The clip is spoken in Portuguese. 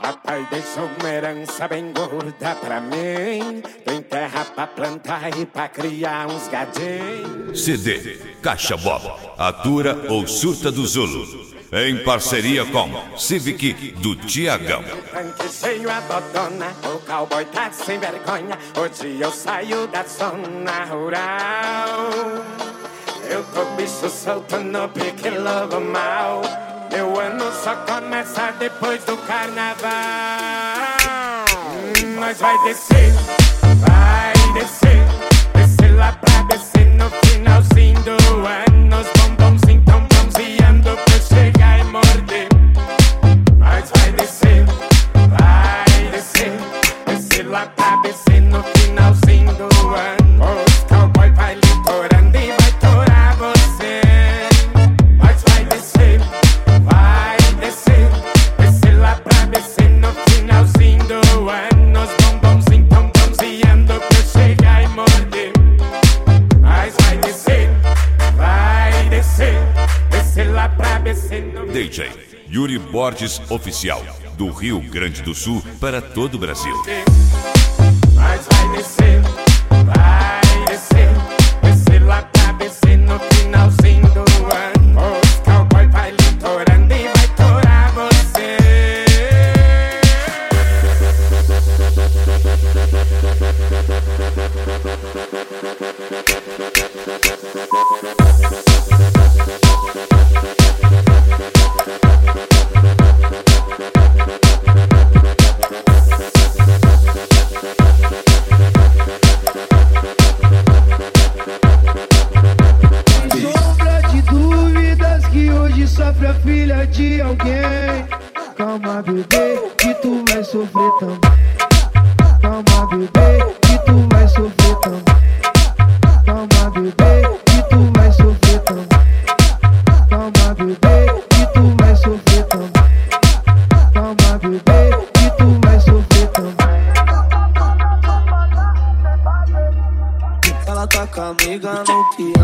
Papai deixou uma herança bem gorda pra mim. Tem terra pra plantar e pra criar uns gadinhos. CD Caixa Bob, Atura ou Surta do Zulu, em parceria com Civic do Tiagão. Tanque cheio a dodona, o cowboy tá sem vergonha. Hoje eu saio da zona rural. Eu tô bicho solto no pique lobo mal. Meu ano só começa depois do carnaval. Nós vai descer, descer lá pra descer no finalzinho do ano. Os bombonzinhos tão bronzeando pra eu chegar e morder. Nós vai descer, descer lá pra descer no finalzinho do ano. Os cowboy vai litorando e vai torar você. Nós vai descer, descer lá pra descer no finalzinho do ano. Os bombonzinhos tão bronzeando pra eu chegar e morder. Nós vai descer, descer lá pra descer no... DJ Yuri Borges Oficial, do Rio Grande do Sul para todo o Brasil. Nós vai descer, descer lá pra descer no finalzinho do ano. Os cowboy vai litorando e vai torar você. Sombra de dúvidas que hoje sofre a filha de alguém. Calma, bebê, que tu vai sofrer também. Calma, bebê, que tu vai sofrer também. Calma, bebê, que tu vai sofrer também. Calma, bebê, que tu vai sofrer também. Calma, bebê, que tu vai sofrer também. Ela tá com a amiga no piano.